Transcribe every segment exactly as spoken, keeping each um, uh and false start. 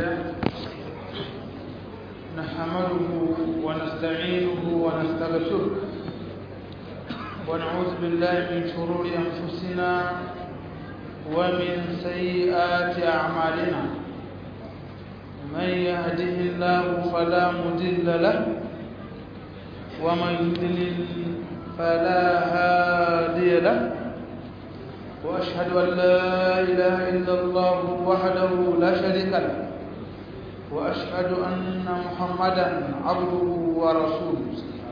لله نحمده ونستعينه ونستغفره ونعوذ بالله من شرور أنفسنا ومن سيئات أعمالنا من يهده الله فلا مضل له ومن يضلل فلا هادي له وأشهد أن لا إله إلا الله وحده لا شريك له وأشهد أن محمدا عبده ورسوله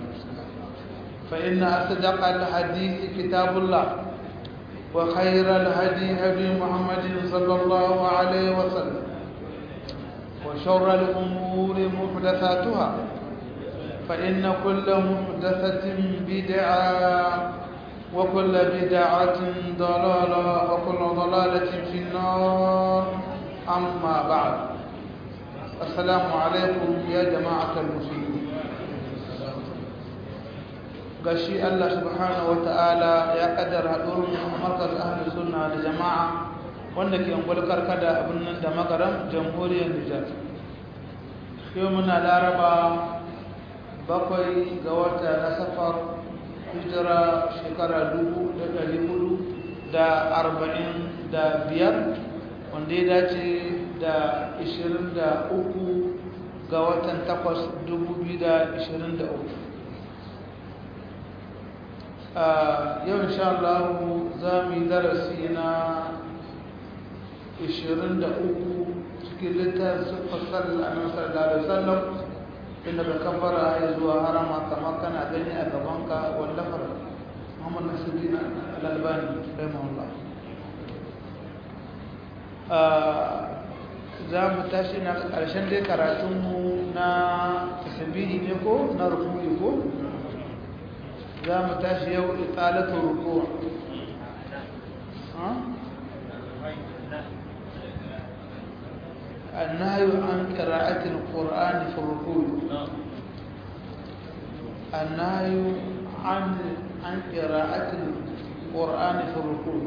فإن أصدق الحديث كتاب الله وخير الهدي هدي محمد صلى الله عليه وسلم وشر الأمور محدثاتها فإن كل محدثة بدعة وكل بدعة ضلالة وكل ضلالة في النار أما بعد السلام عليكم يا جماعة المسلمين gashi Allah subhanahu wa ta'ala ya kaddara haɗurin markaz ahli sunna da jama'a wanda ke ungwal karkada abin nan da makaram jamhuriyar Nijar yau muna laraba bakwai ga wata na safar hijira shekara dubu da ɗari hudu da arba'in da biyar wanda ya dace da ishirin da uku ga watan takwas dubu biyu da ishirin da uku yau insha Allah za mu yi darasi na ishirin da uku cikin littafin siffar annabi sallallahu alaihi wasallam inda ka kabbara ya zuwa harama kamar kana gani a gabanka wallafar Muhammad Nasiruddin Al-Albani rahimahullah za mu tashi na ƙarshen dai karatunmu na tasbihi ne ko na ruku'i ko za mu tashi yau italatu ruku' النهي عن قراءة القرآن في الركوع النهي عن عن قراءة القرآن في الركوع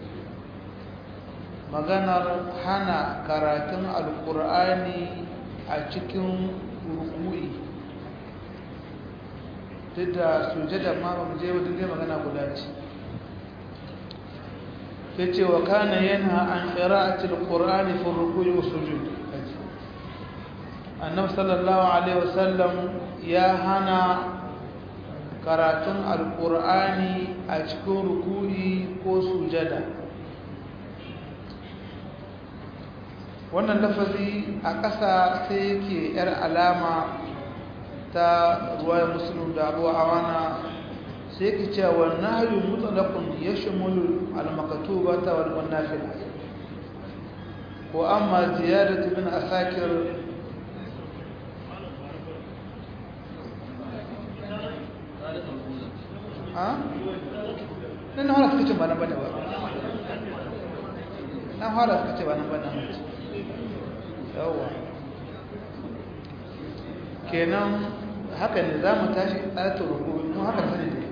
maganar hana karatun alkur'ani a cikin ruku'i duk da sujada ma ba mu je wadda dai magana guda ce ya ce wa kana yana an qira'atil qur'ani fi ruku'i wa sujud annabi sallallahu alaihi wasallam ya hana karatun alkur'ani a cikin ruku'i ko sujada wannan lafazi a ƙasa sai yake yar alama ta ruwayar muslim da abu awana sai yake cewa nahyu mutlaqun yashmulu al-maktubata wal nafila ko amma ziyadatu min asakir ha nan hora suka ce ba nan bane ba nan hora suka ce ba nan bane yawa kenan haka ne za mu tashi ayatul ruku mu haka sani ne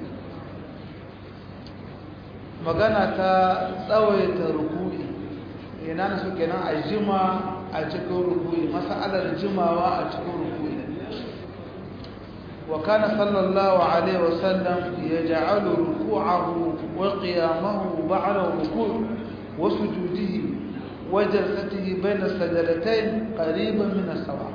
magana ta tsawaita ruku'i yana nasu kenan a jima a cikin ruku'i mas'alar jimawa a cikin ruku'i wa kana sallallahu alaihi wasallam yaj'alu ruku'ahu wa qiyamahu ba'da ruku' wa sujudihi وجلسته بين السجدتين قريبا من السواء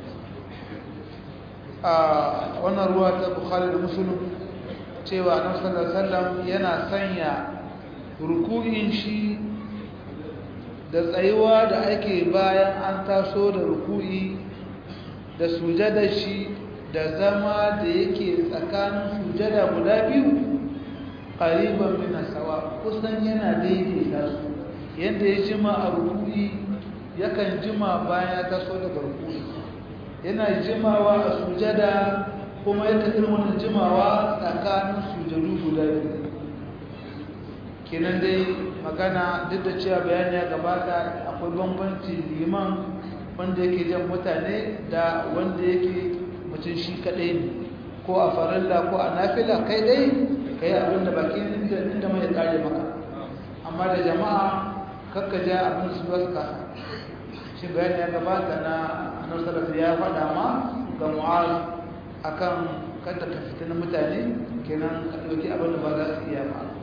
آه وانا رواية البخاري ومسلم cewa annabi sallallahu alaihi wasallam yana sanya ruku'in shi da tsayuwa da ake bayan an taso da ruku'i da sujada shi da zama da yake tsakanin sujada guda biyu qariban min sawa kusan yana daidaita su yadda ya jima a rukuni yakan jima bayan ya taso daga rukuni yana jimawa a sujada kuma ya tafi wannan jimawa tsakanin sujadu guda biyu kenan dai magana duk da cewa bayani ya gabata akwai bambanci liman wanda yake jan mutane da wanda yake mutum shi kadai ne ko a farilla ko a nafila kai dai kai abin da bakin inda mai kare maka amma da jama'a kakka ja abin su ba su kasa shi bayani ya gabata na annabi sallallahu alaihi ya faɗa ma ga Mu'az akan kada ka fitina mutane kenan ka dauki abin da ba za su iya ba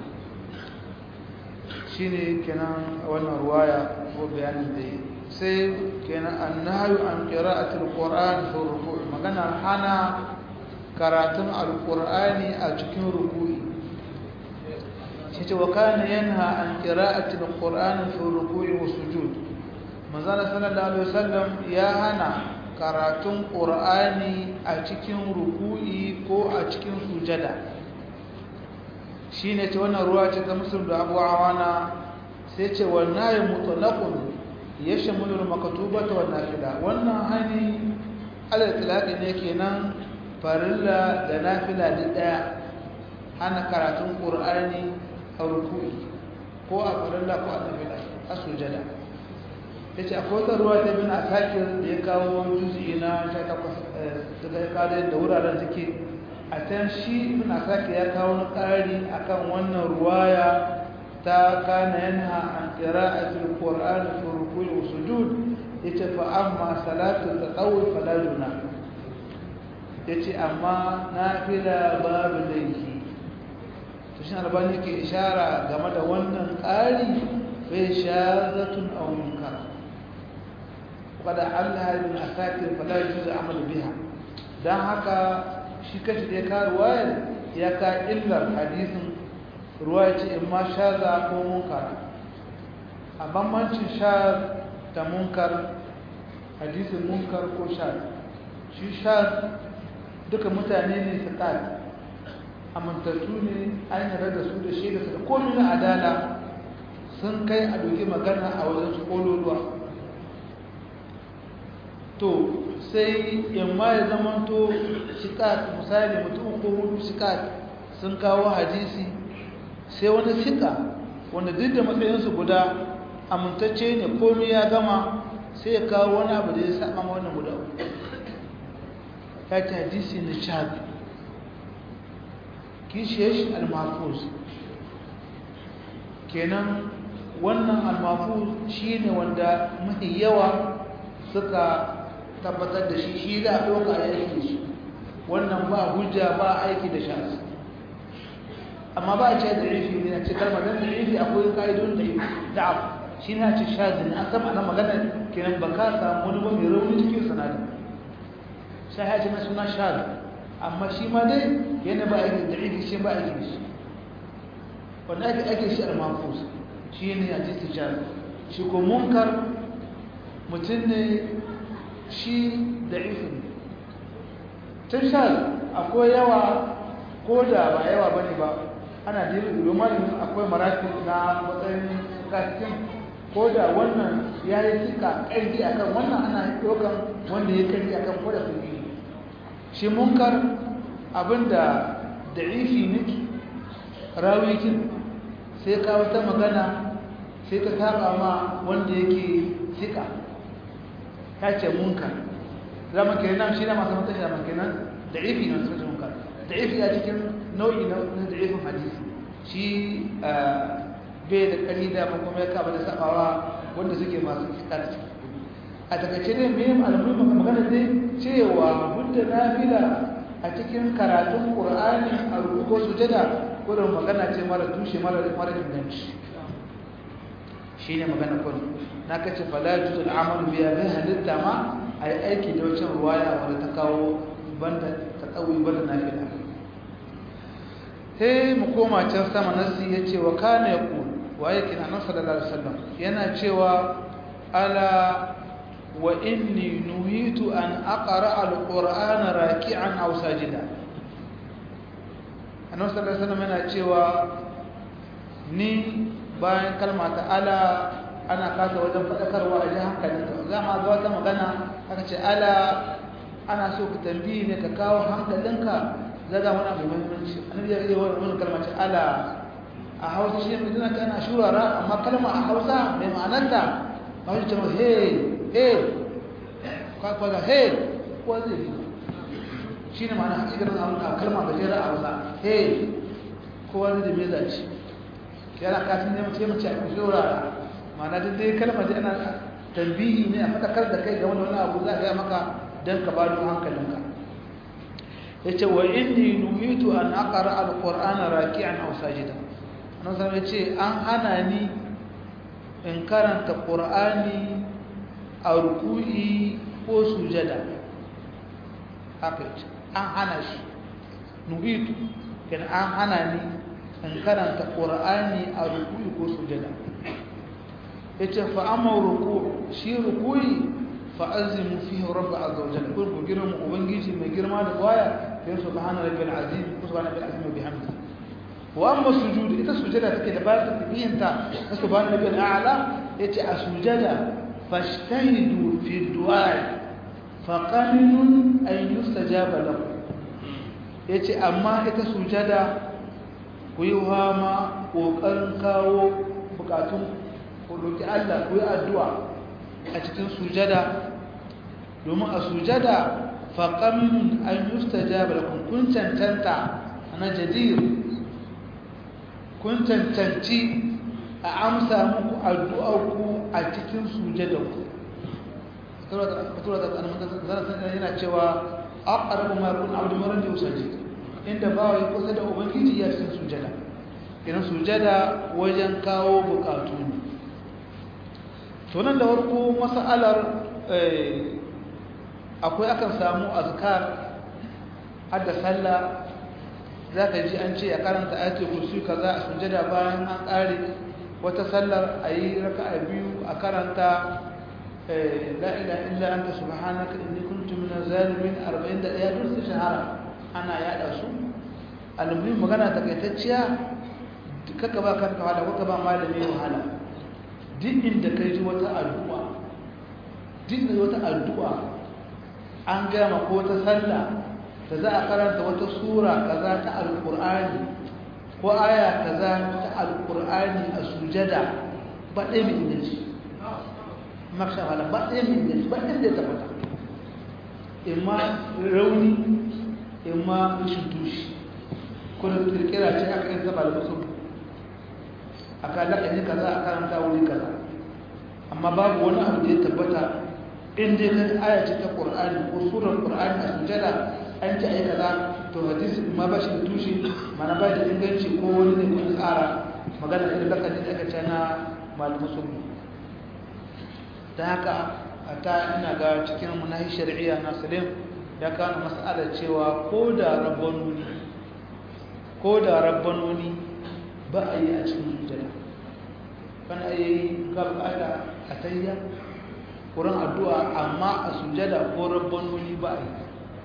shine kenan wannan ruwaya ko bayanin da sai kenan annahyu an qira'atil qur'an fi ruku' magana hana karatun alqur'ani a cikin ruku'i shi wa kana yanha an qira'atil qur'an fi ruku'i wa sujud manzo sallallahu alaihi wasallam ya hana karatun qur'ani a cikin ruku'i ko a cikin sujada shine ce wannan ruwa ce ta Muslim da Abu Awana sai ce wannan mutlaqun yashmulu al-maktubata wan nafila wannan hani al-itlaqi ne kenan farilla da nafila da daya hana karatun qur'ani a ruku'i ko a farilla ko a nafila a sujada yace akwai wata ruwa ta bin asakir da ya kawo juz'i na sha takwas daga kada da wuraren suke a can shi ibn asakir ya kawo ƙari akan wannan ruwaya ta kana yanha an qira'atil qur'an fi ruku'i wa sujud yace fa amma salatu tatawwu fala junah yace amma nafila babu laifi to shi albani ke ishara game da wannan ƙari bai shazatun aw munkar kada Allah ibn asakir fala yujuz amal biha dan haka shi kashi da ka ruwaya ya ka illar hadisin ruwaya ce in ma shaza ko munkar a bambancin shaz da munkar hadisin munkar ko shaz shi shaz duka mutane ne su tsari amintattu ne an yarda da su da shaida su da komai na adala sun kai a doki magana a wajen su kololuwa to sai yamma ya zamanto shikat misali mutum ko hudu shikat sun kawo hadisi sai wani shika wanda duk da matsayinsu guda amintacce ne komai ya gama sai ya kawo wani abu da ya saba ma wannan guda ya ce hadisi na shabi kishiyar shi al-mafuz kenan wannan al-mafuz shi ne wanda mafi yawa suka tabbatar da shi shi za a ɗauka a aiki shi wannan ba hujja ba aiki da shafi amma ba a ce da rifi ne a ce kalmar don da rifi akwai ka'idun da da'af shi ne a ce shazi ne an sama ana magana kenan ba ka samu wani ba mai rauni cikin sanadin sai ya ce na suna shazi amma shi ma dai yana ba aiki da rifi shi ba aiki da shi wanda ake ake shi al-mafus shi ne a ce shazi shi ko munkar mutum ne shi da ifin tun sha akwai yawa ko da ba yawa bane ba ana dirin domin akwai marafi na matsayin kaskin ko da wannan ya yi sika ƙarfi akan wannan ana ɗaukan wanda ya ƙarfi akan ko da su yi shi munkar abinda da ifi ne rawikin sai kawo ta magana sai ta saba ma wanda yake sika ta ce munkar zama kenan shi ne masu matashi da kenan da ifi na su munkar da ifi a cikin nau'i na da ifin hadisi shi bai da kari da kuma ya kaba da sabawa wanda suke masu fitar a takaice ne mai alamun magana dai cewa budda nafila a cikin karatun qur'ani a rubuko sujada ko da magana ce mara tushe mara mara inganci shine magana kullum na kace fala juzul amal biya bai halitta ma ai aiki da wancan ruwaya wanda ta kawo banda ta tsawi banda nafila sai mu koma can sama nasi yace wa kana yaqul wa yake annabi sallallahu alaihi wasallam yana cewa ala wa inni nuhitu an aqra alqur'ana raki'an aw sajida annabi sallallahu alaihi wasallam yana cewa ni bayan kalma ta ala ana kasa wajen faɗakarwa a ji hankalinka za ma ga wata magana aka ce ala ana so ka tambayi ne ka kawo hankalinka zaga wani abu muhimmanci annabi ya yi wani kalma ce ala a hausa shi ne mutum ta ana shurara amma kalma a hausa mai ma'anarta ba shi ce ma he he kwakwaga he ko zai yi shi ne ma'ana hakikar a kalma gajera a hausa he kowa zai da me zaci yana kafin ne mace mace a shurara ma'ana duk dai kalmar da ana tambihi ne a fadakar da kai ga wani abu za ga maka dan ka bado hankalinka yace wa inni nuhitu an aqra alqur'ana raki'an aw sajida nan sai yace an hana ni in karanta qur'ani a ruku'i ko sujada haka an hana shi nuhitu kan an hana ni in karanta qur'ani a ruku'i ko sujada yace fa amma ruku' shi ruku'i fa azimu fihi rabb azza wa jalla kun girma ubangiji mai girma da waya sai subhana rabbil azim subhana rabbil azim bihamdi wa amma sujud ita sujada take da bayan tabiyyanta subhana rabbil a'la yace a sujada fashtahidu fi du'a fa qaminun an yustajaba lahu yace amma ita sujada ku yi hama kokarin kawo bukatun ku roki Allah ku yi addu'a a cikin sujada domin a sujada faƙamin an yustajaba lakum kun cancanta ana jadir kun cancanci a amsa muku addu'arku a cikin sujadanku yana cewa aqrabu ma yakun abdu maran yusaji inda bawa ya kusa da ubangiji ya cikin sujada idan sujada wajen kawo bukatu ne to nan da farko mas'alar akwai akan samu azkar hadda sallah zaka ji an ce a karanta ayatul kursi kaza a sujada bayan an kare wata sallar ayi raka'a biyu a karanta la ilaha illa anta subhanaka inni kuntu minaz zalimin arba'in da ɗaya duk shahara ana yada su almuhim magana takaitacciya kaka ba kanka wahala ko ka ba malami wahala duk inda kai ji wata addu'a duk inda wata addu'a an gama ko ta sallah da za a karanta wata sura kaza ta alqur'ani ko aya kaza ta alqur'ani a sujada ba dai min inji masha Allah ba dai min inji ba dai da tabbata imma rauni imma rashin tushi ko da kirkira ce aka yi zaba da su aka laka ne kaza a karanta wuri kaza amma babu wani abu da ya tabbata in dai kan aya ce ta Qur'ani ko surar Qur'ani a sujada an ce ai kaza to hadisi ma ba shi da tushe mana ba da inganci ko wani ne kun tsara magana irin laka ne aka ce na malamu sunni da haka ata ina ga cikin munahi shar'iyya na salim ya kana mas'alar cewa ko da rabbanuni ko da rabbanuni ba a yi a cikin sujada kana yi gaba a tayya Quran addu'a amma a sujada ko rabbanuni ba a yi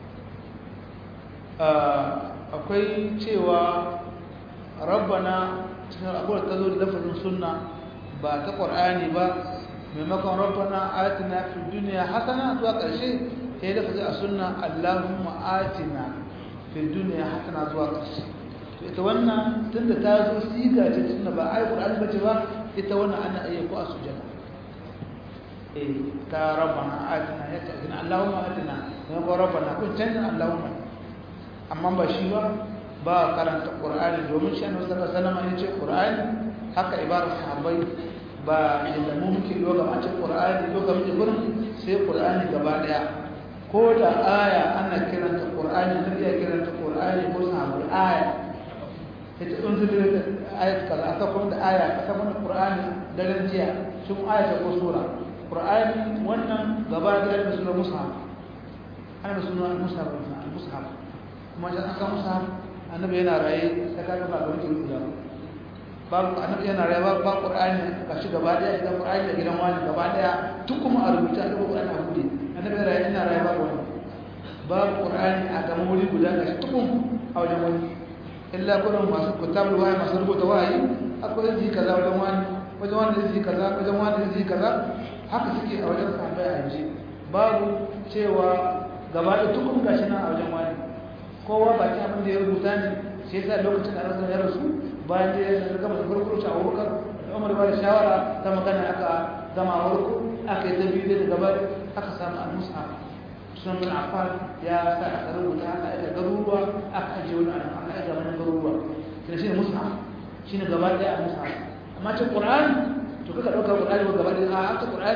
akwai cewa rabbana cikin abuwa ta zo da lafazin sunna ba ta Qur'ani ba maimakon rabbana atina fid dunya hasana zuwa ƙarshe sai lafazin a sunna Allahumma atina fid dunya hasana zuwa ƙarshe ita wannan tunda ta zo siga ce tunda ba ayi Qur'ani bace ba ita wannan ana iya ko a sujada eh ta rabbana atina ya ta Allahumma atina ne ko rabbana kun canza Allahumma amma ba shi ba ba karanta Qur'ani domin shi Annabi sallallahu alaihi wasallam ya ce Qur'ani haka ibarar sahabbai ba inda mu muke doga a cikin Qur'ani doga muke gurin sai Qur'ani gaba daya ko da aya ana kiranta Qur'ani da ya kiranta Qur'ani ko sahabbai aya ita unzila da ayat kaza aka kuma da aya aka kuma Qur'ani daren jiya sun aya ko sura Qur'ani wannan gaba da da sunan mushaf ana sunan mushaf mushaf kuma da aka mushaf annabi yana raye sai ka ga ba wani guda babu annabi yana raye ba Qur'ani ka shi gaba daya idan Qur'ani da gidan wani gaba daya duk kuma a rubuta da Qur'ani a hude annabi yana raye yana raye ba wani babu Qur'ani a gaban wuri guda ka shi tukun a wajen wani illa kullum masu kutabul wahayi masu rubuta wahayi akwai zai kaza wajen wani wajen wani zai kaza wajen wani zai kaza haka suke a wajen sahabbai a yanzu babu cewa gaba da tukun gashi nan a wajen wani kowa baki abin da ya rubuta ne sai yasa lokacin da Allah ya rasu bayan da ya gama da farko ta Abubakar da Umar ba da shawara ta magana aka gama farko aka yi tabiyu da gaba aka samu al-mushaf sunan bin Affan ya sa aka rubuta aka aika garuruwa aka aje wani aka aika wani garuruwa sai shi ne mushaf shine gaba daya al-mushaf amma ce Qur'ani to kaga dauka Qur'ani gaba daya a aka Qur'ani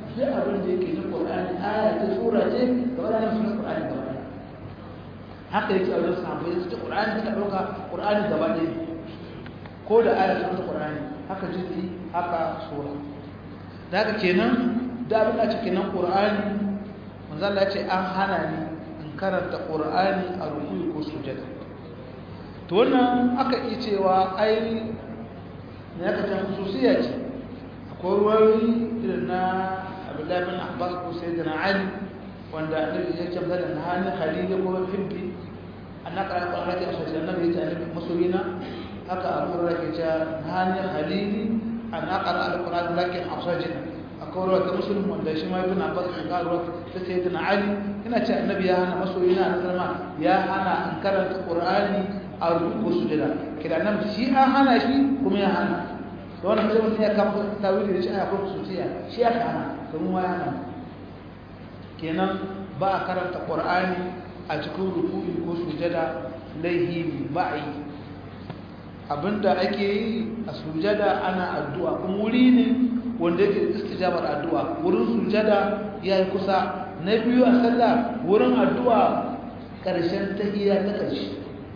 duk abin da yake na Qur'ani aya ta sura ce gaba da nan sunan Qur'ani gaba ɗaya haka yake a wajen sahabbai su Qur'ani suka ɗauka Qur'ani gaba ɗaya ko da aya ta Qur'ani haka jiki haka sura da haka kenan da abin da ake kenan Qur'ani manzo Allah ya ce an hana ni in karanta Qur'ani a ruku'i ko sujada to wannan aka yi cewa ai ne aka ta khususiyya ce akwai ruwayoyi irin na Abdullah bin Abbas ko Sayyidina Ali wanda annabi ya ce da hannun Khalil ko Hibbi annaka Qur'ani ke so annabi ya ce masoyina haka Abu Hurairah ke ce hannun Khalil annaka al-Qur'an lakin afsajina akwai ruwa ta Muslim wanda shi ma ibn Abbas ya kawo ta Sayyidina Ali ina ce annabi ya hana masoyina annabi ya hana in karanta Qur'ani a rubutu sujada kira nan shi an hana shi kuma ya hana da wannan sai mutum ya kama tawili da shi a kurku sosiya shi aka hana kuma ma ya hana kenan ba a karanta Qur'ani a cikin ruku'i ko sujada laihi ba'i abinda ake yi a sujada ana addu'a kuma wuri ne wanda yake istijabar addu'a wurin sujada yayi kusa na biyu a sallah wurin addu'a karshen tahiyya ta karshe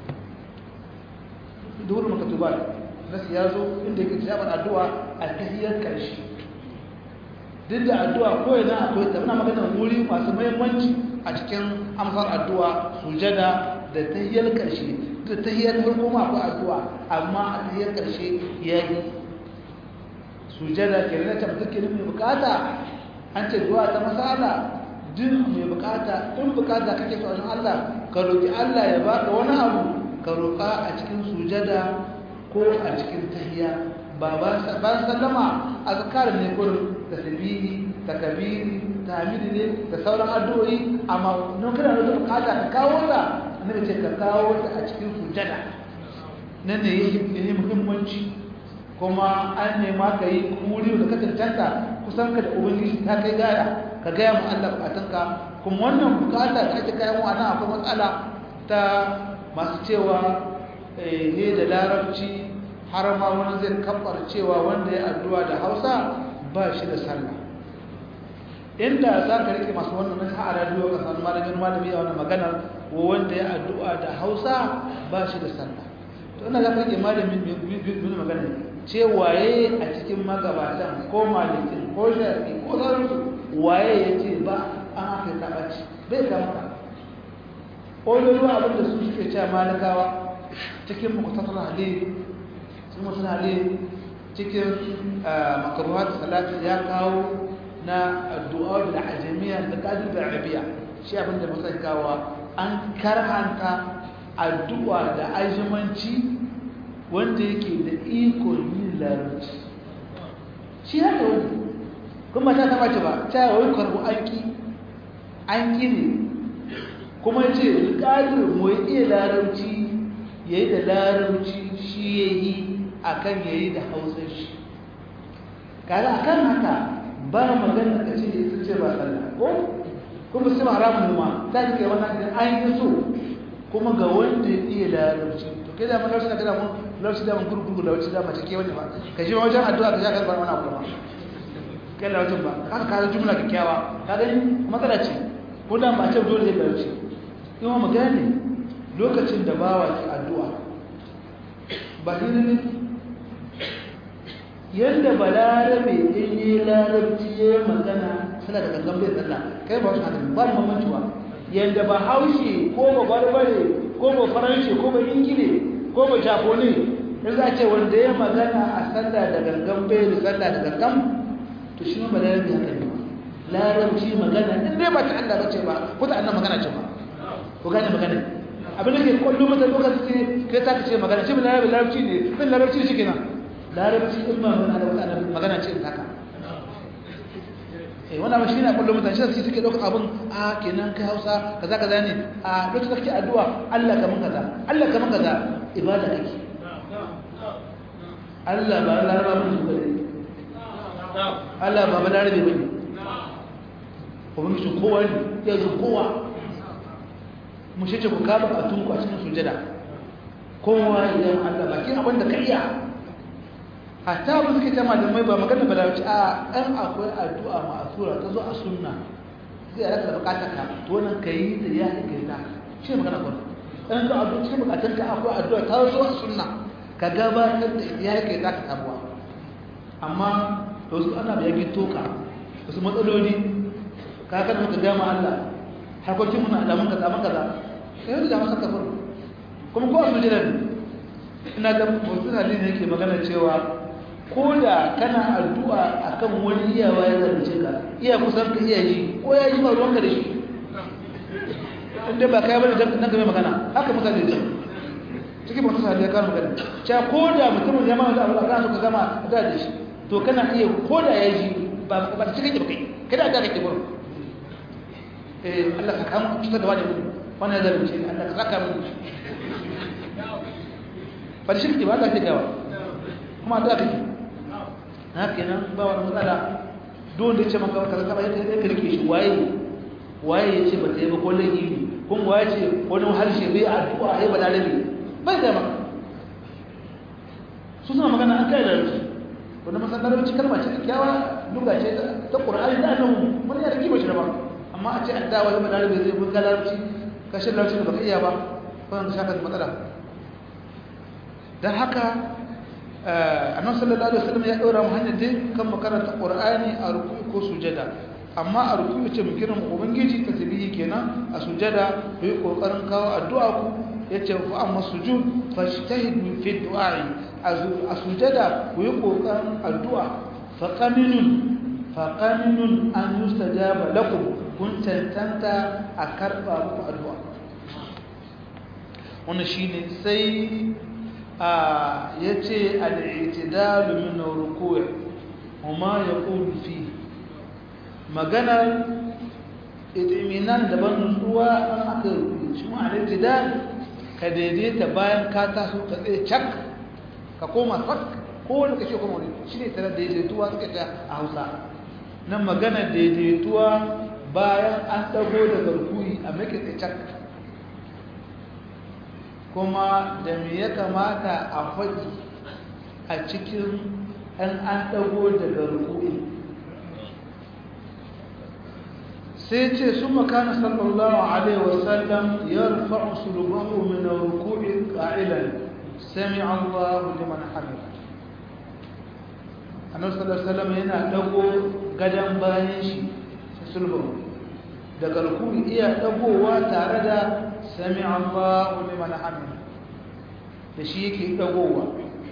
dole makatubat nasu ya zo inda yake jaban addu'a a tahiyyar karshe duk da addu'a ko yana akwai ta muna magana wuri masu muhimmanci a cikin amsar addu'a sujada da tahiyyar karshe da tahiyyar farko ma akwai addu'a amma a tahiyyar karshe yayi sujada kenan ta mutum mai bukata an ce du'a ta masala duk mai bukata in bukata kake so Allah ka roki Allah ya baka wani abu ka roƙa a cikin sujada ko a cikin tahiyya ba ba sallama azkar ne ko tasbihi takbiri tahmidi ne da sauran addu'o'i amma non kana da bukata ka kawo ta annabi ce ka kawo ta a cikin sujada nan ne yake muhimmanci kuma an nema ka yi kuri da ka tantanta kusan ka da ubangiji ta kai gaya ka gaya mu Allah bukatunka kuma wannan bukata da ake kai mu ana akwai matsala ta masu cewa ne da larabci har ma wani zai kafar cewa wanda ya addu'a da Hausa ba shi da sallah inda za ka rike masu wannan na a radio ka san malamin malami a wannan maganar wanda ya addu'a da Hausa ba shi da sallah to ina za ka rike malamin bin magana ce waye a cikin magabatan ko malikin ko shafi ko sauransu waye ya ce ba an aka yi taɓaci bai kamata ƙololuwa abinda su suke cewa malikawa cikin muktasar halil sun mutum halil cikin makaruwa da salatu ya kawo na addu'a da ajamiya da ƙadir da arabiya shi abinda mutum kawo an karhanta addu'a da ajimanci wanda yake da ikon yin larabci shi haka wani kuma ta taba ce ba ta yawon karbu an ƙi an ƙi ne kuma ce ƙadir mu iya larabci ya yi da larabci shi ya yi a kan ya yi da hausar shi kada a kan haka ba magana ka ce ya ce ba sallah ko kuma su haramun numa ta ji kai wannan idan an yi so kuma ga wanda ya iya larabci to kai da malarci na gada mun larabci da mun gurgurgu larabci da mace ke wani ba ka ji wajen addu'a ka sha karbar mana kuma kai larabcin ba ka ka jumla kyakkyawa ka gani matsala ce ko da ba ce dole zai larabci kuma magana ne lokacin da bawa ke addu'a ba ne yadda balarabe in yi larabci ya yi magana suna da gangan bai tsalla kai ba su haka ba da mamanci ba yadda ba haushe ko ba barbare ko ba faranshe ko ba ingile ko ba japone in za a ce wanda ya magana a sallah da gangan bai da sallah da gangan to shi ma balarabe haka ne larabci magana in dai ba ta Allah ba ce ba ko ta annan magana ce ba ko gane magana abin da ke kwallo mata lokaci kai ta ce magana ce balarabe larabci ne bin larabci shi kenan larabci in ma magana ce haka eh wannan ba shine kullum mutane shi suke dauka abun a kenan kai Hausa kaza kaza ne a lokacin da kake addu'a Allah kaman kaza Allah kaman kaza ibada kake Allah ba laraba bane ko ne Allah ba balarabe bane ko mun shi kowa ne ya zo kowa mu shi ce ku kaba a tunku a cikin sujada kowa idan Allah baki abin da kai ya hatta ba suke ta malamai ba magana ba lauci a ɗan akwai addu'a ma'asura ta zo a sunna zai rasa bukatar ka to wannan ka yi da ya kai ta shi ne magana kwan ɗan ka addu'a cikin bukatar ka akwai addu'a ta zo a sunna ka gabatar da ya kai ta ka sabuwa amma da wasu ana da yake toka wasu matsaloli ka kan muka gama Allah harkokin muna alamun kaza maka kaza sai da masa kafir kuma ko a sujada ina ga mutum halin ne yake magana cewa ko da kana addu'a akan wani iyawa ya zalunce ka iya kusan ka iya yi ko ya yi ba ruwanka da shi inda ba kai bane dan ka mai magana haka mutane ne cikin mutum halin ya kawo magana cewa ko da mutumin ya ma da abu kana so ka gama da da shi to kana iya ko da ya ji ba ba cikin ba kai kada da kake gurin eh Allah ka kama cutar da wani wannan zalunci Allah ka saka mu ba da shirki ba ta ce gawa kuma da kake haka kenan ba wani matsala don da ya ce maka kaza kaba yadda ya rike shi waye waye ya ce ba ta yi ba ko laifi ne kuma waye ce wani harshe bai addu'a ai ba lalabi bai da maka su suna magana an kai da rufi wanda masallarci kalma ce kyakkyawa duga ce ta qur'ani da annabi mun ya rike ba shi da ba amma a ce an dawo ba lalabi zai mun galarci kashin larabci da baka iya ba ko an shaka matsala dan haka annabi sallallahu alaihi wasallam ya daura mu hanyar dai kan makaranta qur'ani a ruku'i ko sujada amma a ruku'i ce mu kiran ubangiji tasbihi kenan a sujada ku yi kokarin kawo addu'a ku yace fa amma sujud fashtahidu fi du'a'i a sujada ku yi kokarin addu'a fa qaminun fa qaminun an yustajaba lakum kun tantanta a karba muku addu'a wannan shine sai ya ce al'itidalu min ruku'i kuma ya ƙulu fi maganar itiminan daban nutsuwa an aka ruku'i shi ma al'itidal ka daidaita bayan ka taso ka tsaye cak ka koma sak kowane kashe kuma wani shi ne tare daidaituwa suka ta a hausa nan maganar daidaituwa bayan an ɗago daga ruku'i a mai tsaye cak kuma da me ya kamata a faɗi a cikin an an ɗago daga ruku'i sai ce su makana sallallahu alaihi wasallam ya rufa'u sulubahu min ruku'i qa'ilan sami Allahu liman hamida annabi sallallahu alaihi wasallam yana ɗago gadan bayan shi sulubahu daga ruku'i iya ɗagowa tare da sami Allahu liman hamida da shi yake dagowa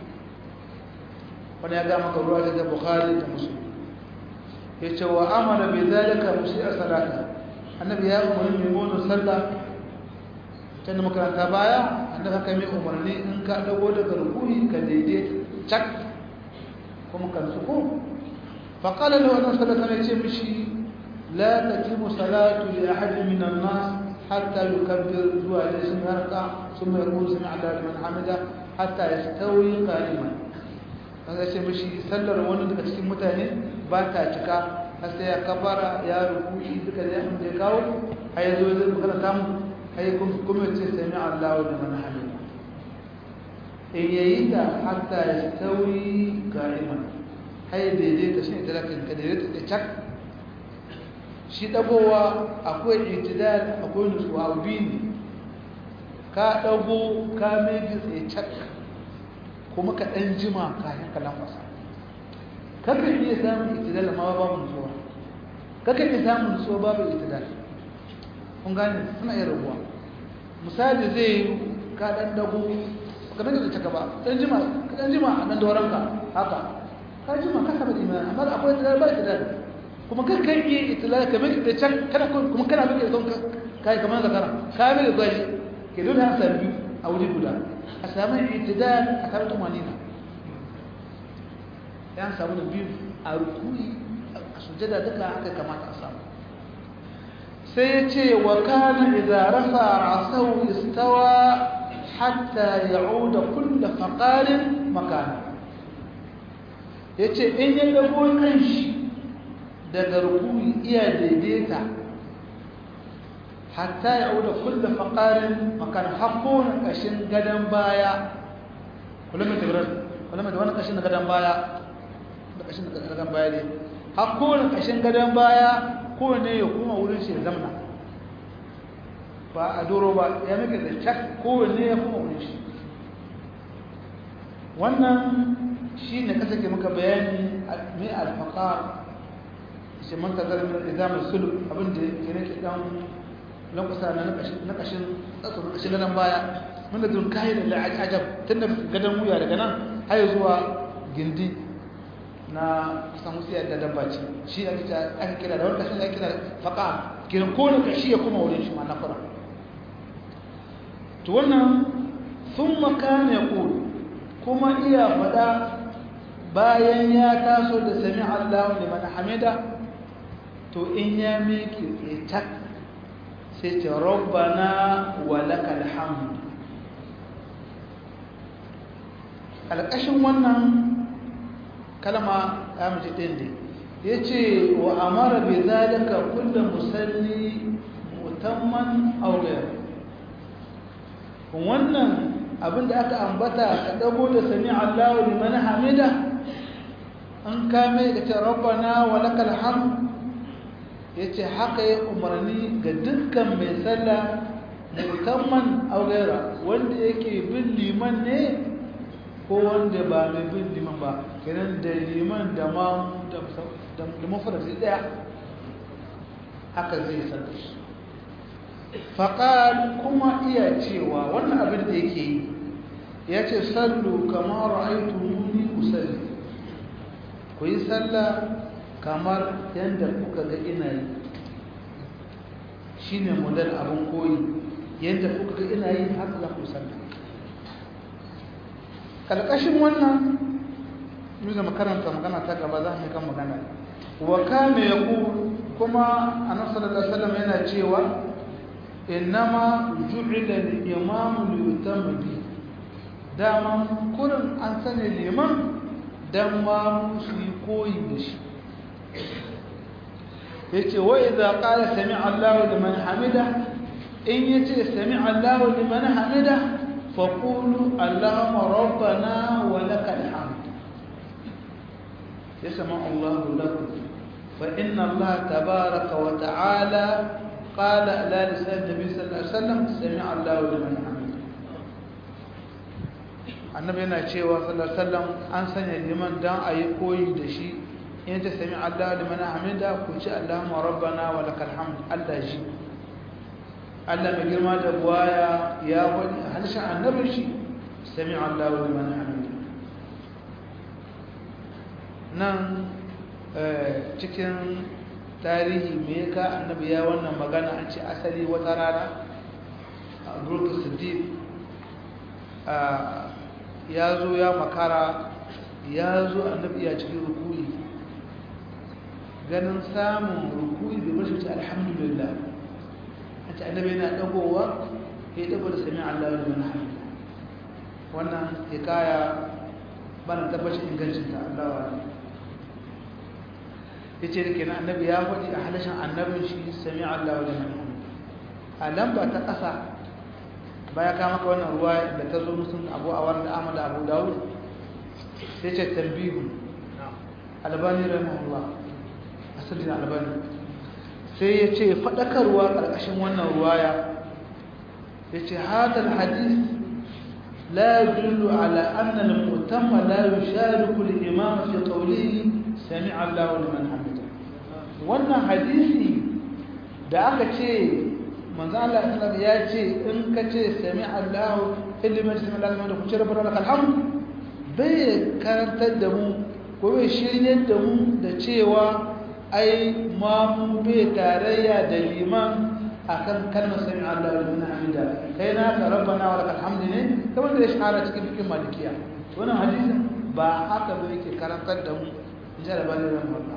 wani ya ga maka ruwa daga Bukhari da Muslim yace wa amara bi zalika musi'a salata annabi ya umarni mai mono sallah tun makaranta baya annabi haka mai umarni in ka dago daga ruku'i ka daidaita cak kuma kan suko fa qala lahu annabi sallallahu alaihi wasallam yace mishi la tatimu salatu li ahadin min an-nas حتى يكبر ذو عليه ثم يركع ثم يقول سمع الله لمن حمده حتى يستوي قائما kaga ce mishi sallar wani daga cikin mutane ba ta cika har sai ya kabara ya ruku'i duka da yanda ya kawo har yazo zai magana samu ai kuma ce sami Allahu liman hamida in yayi da hatta yastawi qa'iman hay daidai ta shi da lakin ka daidai ta cak shi dagowa akwai itidal akwai nutsuwa biyu ka dago ka mai tsaye cak kuma ka dan jima kayan kalan wasa kaka iya samun itidal amma babu nutsuwa kaka iya samun nutsuwa babu itidal kun gane suna iya rabuwa misali zai ka dan dago ka dan da ba dan jima ka dan jima a dan doranka haka ka jima ka saba imani amma akwai itidal ba itidal kuma kan kai yi itilai kamar da can kana kuma kana maka don kai kamar zakara ka mai da gashi ke dole an sami a wuri guda a samu itidal a samu tumanina ya samu da biyu a rukuni a sujada duka haka kamata a samu sai ya ce wa kana idza rafa ra'sahu istawa hatta ya'uda kullu faqarin makana yace in ya dago kanshi daga rukuni iya daidaita hatta ya auda kulla faqarin makan hakkon kashin gadan baya kullum tigrar wala mai da wani kashin gadon baya da kashin gadon baya ne har kowane kashin gadon baya kowane ya kuma wurin shi ya zamna ba a doro ba ya muke da cak kowane ya kuma wurin shi wannan shi ne kasa ke maka bayani mai alfaka shi man ta zara mai izamar sulu abinda ke nake dan lankusa na kashin tsatsa na kashin gadon baya wanda zun kayi da la'ajab tun da gadon wuya daga nan har zuwa gindi na kusan wutsiyar da dabba ce shi ake kira da wani kashin da ake kira faka kiran kowane kashi ya kuma wurin shi ma na fara to wannan sun makana ya kuru kuma iya faɗa bayan ya taso da sami Allah liman hamida to in ya miƙe tsak sai ce rabbana wa lakal hamd alƙashin wannan kalma ya mace ɗin da ya ce wa amara bai zalika kullum musalli mutamman auriyar wannan abinda aka ambata ka dago da sami Allahu liman hamida an kame da ce rabbana wa lakal hamd yace haka ya umarni ga dukkan mai sallah mutamman auriyar wanda yake bin liman ne ko wanda ba mai bin liman ba kenan da liman da ma da mafarasi daya haka zai sallar shi faƙal kuma iya cewa wannan abin da yake yi ya ce sallu kamar ra'aitu muni usalli ku yi sallah kamar yadda kuka ga ina yi shi ne model abin koyi yadda kuka ga ina yi haka za ku sallah ƙarƙashin wannan yi zama karanta magana ta gaba za mu kan magana wa kame ya kuma a nasarar da salama yana cewa innama ju'ila al-imamu liyutamma bi dama kurin an sani liman dan ma su yi koyi da shi yace wa idza qala sami'a Allahu liman hamida in yace sami'a Allahu liman hamida faqulu Allahumma rabbana wa lakal hamd yasma'u Allahu lakum fa inna Allah tabaaraka wa ta'ala قال على لسان النبي صلى الله عليه وسلم سمع الله لمن حمده annabi yana cewa sallallahu alaihi wasallam an sanya liman dan ayi koyi da shi in ta sami Allah liman hamida ku ci Allahumma rabbana wa lakal hamd Allah shi Allah mai girma da buwaya ya wani harshen annabin shi sami Allah liman hamida nan cikin tarihi me ka annabi ya wannan magana an ce asali wata rana Abdul Siddiq ya zo ya makara ya zo annabi ya cikin rukuni ganin samun rukuni da bashi ce alhamdulillah a ce annabi yana dagowa ya dago da sami Allah liman hamida wannan hikaya bana tabbacin ingancinta Allah wa ya ce da kenan annabi ya faɗi a halashin annabin shi sami Allah wa liman hamida a lamba ta ƙasa baya ka maka wannan ruwa da ta zo musun abu awar da Ahmad da Abu Dawud sai ce tambihu albani rahimahullah asali na albani sai ya ce faɗakarwa ƙarƙashin wannan ruwaya ya ce hadal hadith la yadullu ala anna al-mutamma la yushariku al-imam fi qawlihi sami Allah wa liman hamida wannan hadisi da aka ce manzo Allah sallallahu ya ce in ka ce sami Allah liman sami Allah liman ku ce rabbana lakal hamd bai karantar da mu ko bai shiryar da mu da cewa ai ma mu bai tarayya da liman akan kalmar sami Allah liman hamida kai na ka rabbana wa lakal hamd ne kamar da ya shahara cikin fikin malikiya wannan hadisin ba haka bai yake karantar da mu jarabani rahimahullah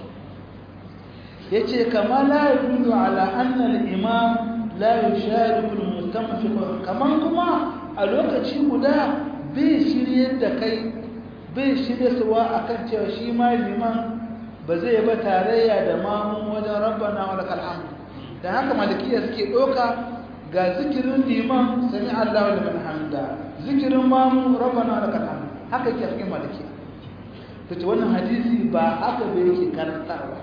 yace kama la yadullu ala anna al-imam la yushariku al-mutamma fi kaman kuma a lokaci guda bai shiryar da kai bai shirye suwa akan cewa shi ma liman ba zai ba tarayya da mamun wajen rabbana wa lakal hamd dan haka malikiya suke doka ga zikirin liman sami Allah wa liman hamda zikirin mamun rabbana wa lakal hamd haka yake a cikin maliki ta ce wannan hadisi ba haka bai yake karantarwa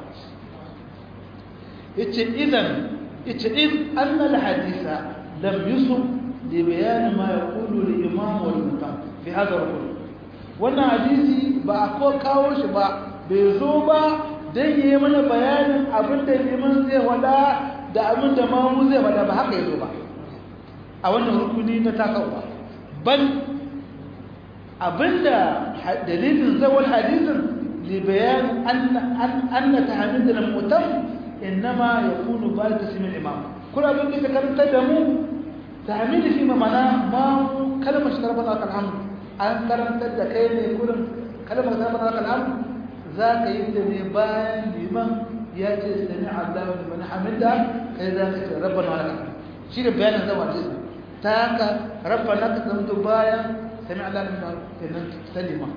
yace idan yace in annal hadisa lam yusuf li bayan ma yaqulu li imam wal mutam fi hadha rukun wannan hadisi ba ko kawo shi ba bai zo ba dan yi mana bayanin abinda liman zai wada da abinda mamu zai wada ba haka yazo ba a wannan rukuni na takawa bal abinda dalilin zawal hadisin li bayan anna anna tahmid al mutam إنما يكون بعد تسليم الإمام كل أبن كيف كانت تدمو تعميل فيما معناه ما كلمة ربنا لك الحمد أن كلمة تدكين يقول كلمة ربنا لك الحمد ذاك يبدأ بان لمن يأتي سمع الله لمن حمده كذا ربنا لك الحمد شيء بيان هذا الجسم تاك ربنا كتمت بايا سمع الله لمن تسلمه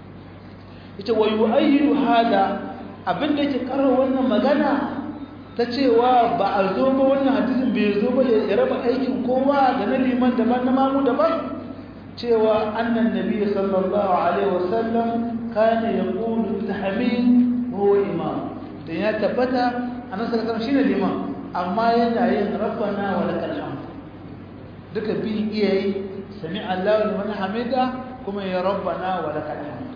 ويؤيد هذا abin da yake karar wannan magana ta cewa ba a zo ba wannan hadisin bai zo ba ya raba aikin kowa da na liman daban na mamu daban cewa annan nabi sallallahu alaihi wasallam kana yaqulu tahmid wa huwa imam dan ya tabbata annabi sallallahu alaihi shine liman amma yana yin rabbana wa lakal hamd duka bi iyayi sami Allahu liman hamida kuma ya rabbana wa lakal hamd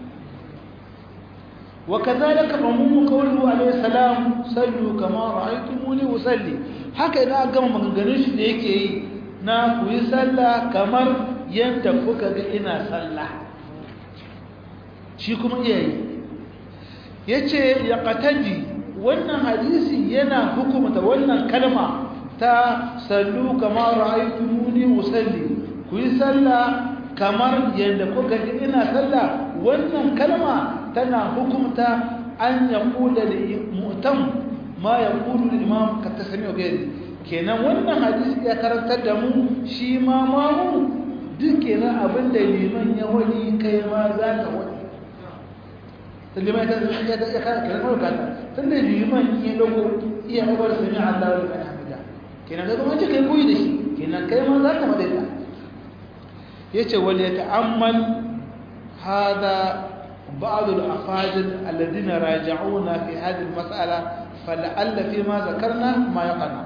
وكذلك عموم قوله عليه السلام صلوا كما رأيتموني أصلي haka ina gama maganganun shi da yake yi na ku yi sallah kamar yadda kuka ga ina sallah shi kuma iyayi yace ya qatadi wannan hadisi yana hukumta wannan kalma ta sallu kama ra'aytumuni usalli ku yi sallah kamar yadda kuka ga ina sallah wannan kalma tana hukumta an yaqula lil mu'tam ma yaqulu lil imam ka tasmi'u gairi kenan wannan hadisi ya karantar da mu shi ma mamu duk kenan abin da liman ya wani kai ma za ka wani liman ya ya ya kenan ka tunda liman ya dogo iya kabar sami Allah wa hamida kenan ga kuma kai koyi da shi kenan kai ma za ka madaita yace wal yata'ammal hada بعض الأفاضل الذين راجعونا في هذه المسألة فلعل فيما ذكرنا ما يقنا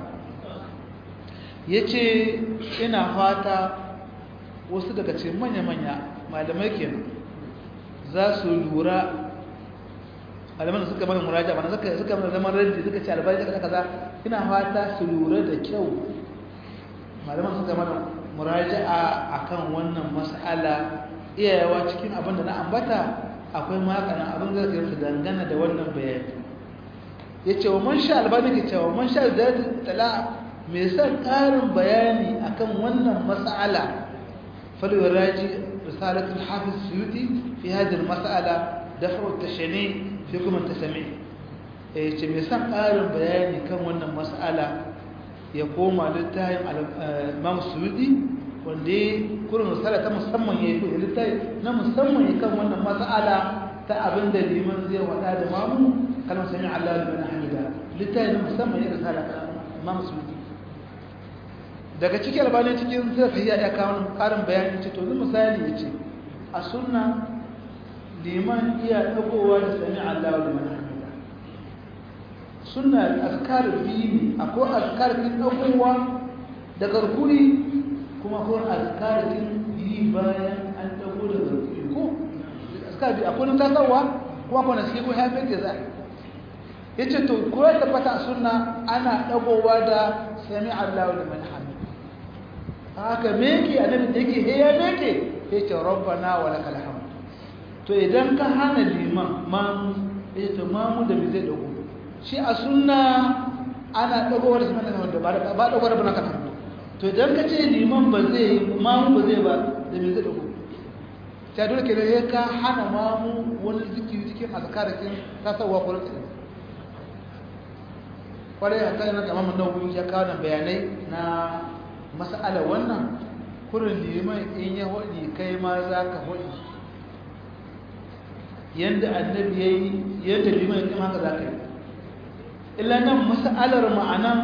yace ina fata wasu daga cikin manya-manya malamai kenan za su lura malaman da suka mana muraja bana suka suka mana zaman raddi suka ce albai da kaza ina fata su lura da kyau malaman suka mana muraja'a akan wannan mas'ala iyayewa cikin abin da na ambata akwai makana abin da zai rufe dangana da wannan bayani yace wa man sha albani ke cewa man sha zai tala me san karin bayani akan wannan mas'ala fal yuraji risalat al-hafiz suyuti fi hadhihi al-mas'ala dafa at-tashani fi kum at-tasami yace me san karin bayani kan wannan mas'ala ya koma littafin al-imam suyuti wanda kurin risala ta musamman yayi ko littafi na musamman yakan wannan mas'ala ta abin da liman zai wada da mamu kalmar sami Allah liman hamida littafi na musamman yayi risala ta Imam Suyuti daga cikin albani cikin sai ya kawo karin bayani ce to misali yace a sunna liman iya dagowa da sami Allah liman hamida sunna azkar biyu akwai azkar kin dagowa daga rukuni kuma ko azkarin yi bayan an dago da zarfi ko azkari akwai ta tsawa kuma kuma sai ko haifin da zai yace to ko ya tabbata sunna ana dagowa da sami Allahu liman hamid haka meke annabi da yake he ya meke yace rabbana wa lakal hamd to idan ka hana liman ma yace to mamu da bi zai dago shi a sunna ana dagowa da sami Allahu da ba dagowa da bana kan to idan ka ce liman ba zai mamu ba zai ba da me zai dago ta dole ke da ka hana mamu wani zikiri cikin azkarakin tasawwa ko rukin kwarai a kan nan Imam Nawawi ya kawo bayanai na mas'ala wannan kurin liman in ya hodi kai ma za ka hodi yanda annabi yayi yanda liman ya haka za ka yi illa nan mas'alar ma'anan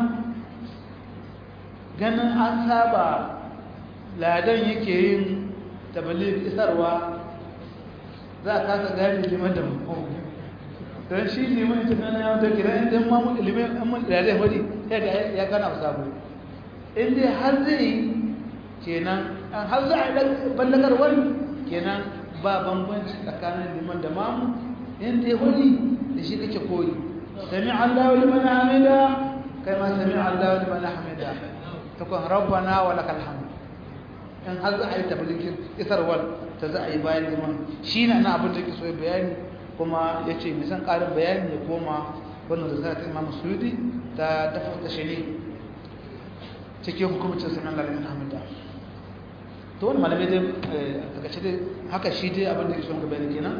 ganin an saba ladan yake yin tabligh isarwa za a kasa gane liman da mamu don shi liman ita kana yawon ta kira inda mamu liman an mun da zai hudi ya gana sabu in dai har zai yi kenan an har za a yi ballagar wani kenan ba bambanci tsakanin liman da mamu in dai hudi da shi kake koyi sami allahu liman hamida kai ma sami allahu liman hamida takwan rabbana wa lakal hamd in har za a yi tabbalikin isarwar ta za a yi bayan liman shi na na abin da ke so ya bayani kuma ya ce nisan ƙarin bayani ya koma wannan da zata imam suyudi ta dafa da shi ne cikin hukumcin sanar da liman hamida to wani malamai dai daga ce dai haka shi dai abin da ke so ga bayani kenan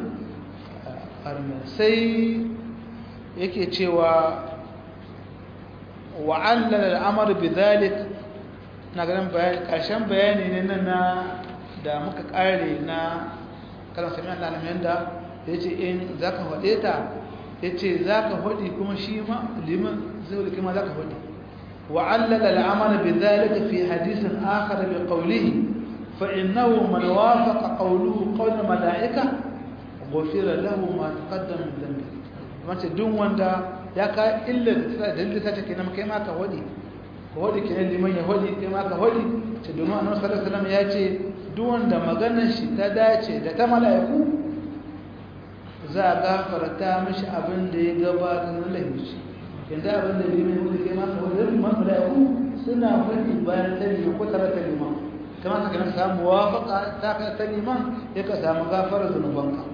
sai yake cewa wa'allala al'amar bi dhalik na ganin ƙarshen bayani ne nan na da muka ƙare na kalan sami Allah alamin da ya ce in za ka faɗe ta ya ce za ka faɗi kuma shi ma liman zai wuli kima za ka faɗi wa'allala al'amala bi zalika fi hadisin akhar bi qawlihi fa innahu man wafaqa qawluhu qawl malaika ghufira lahu ma taqaddama min dhanbi mace duk wanda ya ka illa da dalilin ta take na kai ma ka faɗi wadi kenan liman ya wadi kai ma ka wadi ce domin annabi sallallahu alaihi wasallam ya ce duk wanda maganar shi ta dace da ta malaiku za a gafarta mishi abin da ya gabata na laifi yanda abin da liman ya wadi kai ma ka wadi man malaiku suna wadi bayan ta liman ko tare ta liman kamar ka kana samu wafaqa ta ka ta liman ya ka samu gafara zanubanka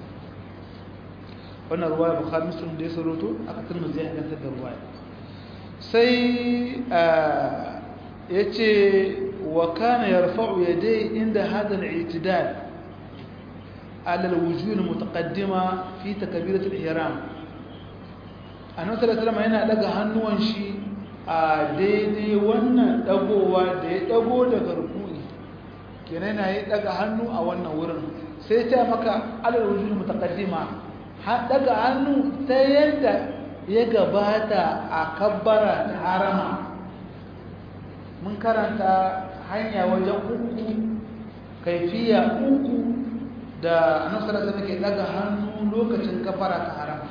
wannan ruwaya bukhari muslim da ya saroto aka tunmu zai ga ta ruwaya sai ya ce wa kana yarfa'u yadai inda hadal i'tidal ala alwujuh almutaqaddima fi takbiratul ihram annabi sallallahu alaihi wasallam yana daga hannuwan shi a daidai wannan dagowa da ya dago daga ruku'i kenan yana yi daga hannu a wannan wurin sai ta maka ala alwujuh almutaqaddima ha daga hannu ta yadda ya gabata a kabbara ta harama mun karanta hanya wajen uku kaifiya uku da annabi sallallahu alaihi wasallam ke daga hannu lokacin kabbara ta harama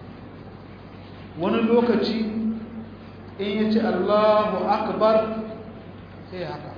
wani lokaci in yace Allahu akbar sai haka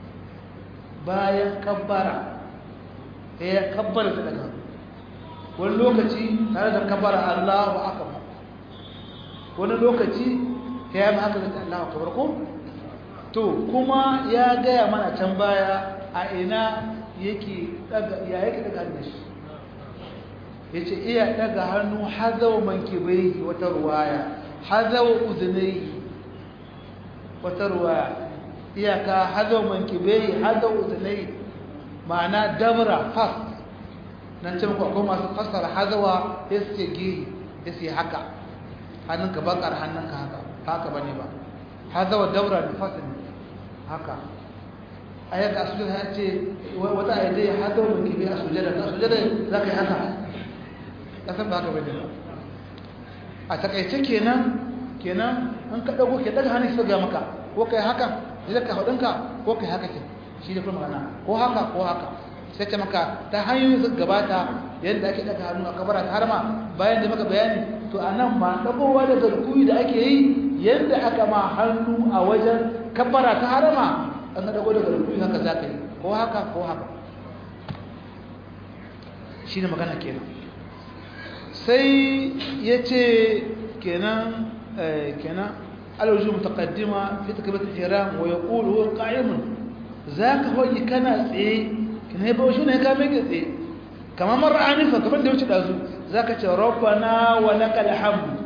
bayan kabbara sai ya kabbara ta daga wani lokaci tare da kabbara Allahu akbar wani lokaci ya yi haka da Allah akbar ko to kuma ya gaya mana can baya a ina yake daga ya yake daga hannun shi yace iya daga hannu hazaw mankibai wata ruwaya hazaw udunai wata ruwaya iyaka hazaw mankibai hazaw udunai ma'ana dabra fas nan ce muku akwai masu fassara hazawa yace gi yace haka hannunka bakar hannunka haka haka bane ba hazawa daura da fasin haka ayata sujada ya ce wata ayata ya hazawa mun kibi a sujada na sujada zaka yi haka kasan ba haka bane ba a takaice kenan kenan an ka dago ke daga hannun shi ga maka ko kai haka idan ka hudunka ko kai haka ke shi ne kuma magana ko haka ko haka sai ta maka ta hanyoyin su gabata yadda ake daga hannu a kabara ta harma bayan da maka bayani to a nan ma dagowa da garkuwi da ake yi yadda aka ma hannu a wajen kabara ta harma an ka dago da garkuwi haka za ka yi ko haka ko haka shi ne magana kenan sai ya ce kenan kenan alwajin mutaqaddima fi takbiratul ihram wa yaqulu huwa qa'imun zaka hoyi kana tsaye kina ba shi ne ka mai tsaye kamar mar'a anifa kamar da wuce dazu zaka ce rabbana wa lakal hamd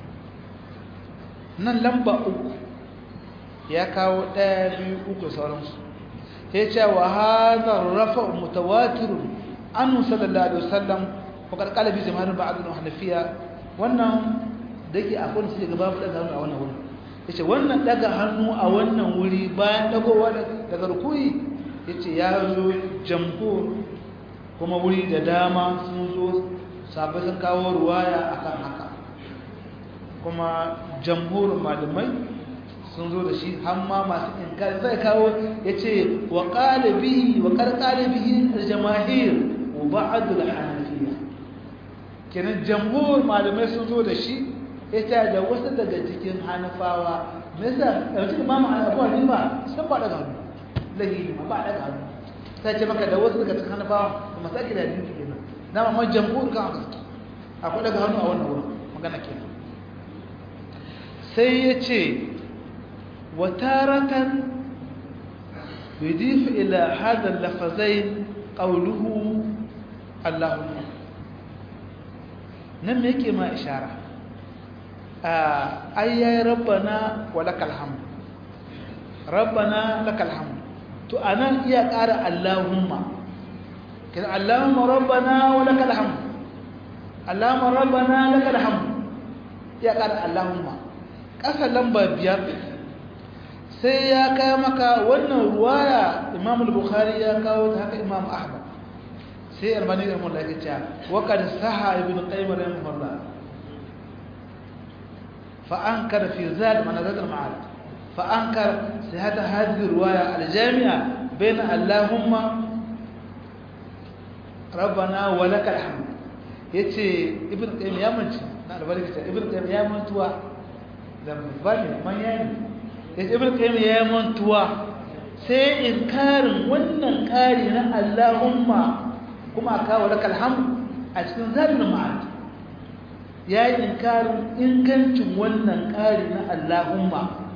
nan lamba uku ya kawo daya biyu uku sauransu ya ce wa hadha rafa mutawatir anhu sallallahu alaihi wasallam ko karkala bi jama'ar ba'd hanafiya wannan dake akwai su daga babu daga hannu a wannan wuri yace wannan daga hannu a wannan wuri bayan dagowa daga rukuyi yace ya zo jamhur kuma wuri da dama sun zo sabai sun kawo ruwaya akan haka kuma jamhur malamai sun zo da shi hamma masu inkari zai kawo yace wa qala bihi wa qala bihi al-jamaahir wa ba'd al-hanafiyya kenan jamhur malamai sun zo da shi ita da wasu daga cikin hanafawa me yasa yanzu imamu Abu Hanifa sun ba daga hannu lahi ma ba daga hannu sai ce maka da wasu daga cikin hanafawa kuma sai da hadisi kenan na amma jamhur kan haka akwai daga hannu a wannan wurin magana kenan sai ya ce wa taratan yudif ila hada al-lafazain qawluhu Allahumma nan me yake ma ishara ai yayi rabbana wa lakal hamd rabbana lakal hamd to anan iya ƙara Allahumma kin Allahumma rabbana wa lakal hamd Allahumma rabbana lakal hamd iya ƙara Allahumma ƙasa lamba biyar sai ya kai maka wannan ruwaya Imam al-Bukhari ya kawo ta haka Imam Ahmad sai Albani rahimahullah ya ce wa qad saha ibn Qayyim rahimahullah فأنكر في ذلك من ذات المعاد فأنكر هذا هذه الرواية الجامعة بين اللهم ربنا ولك الحمد يتي ابن قيم يا منتي نا البارك ابن قيم يا منتوا لم بني من يعني يتي ابن قيم يا منتوا sai inkarin wannan kari na Allahumma kuma aka walakal hamd a cikin zalim ma'ad ya yi inkarin ingancin wannan ƙari na Allahumma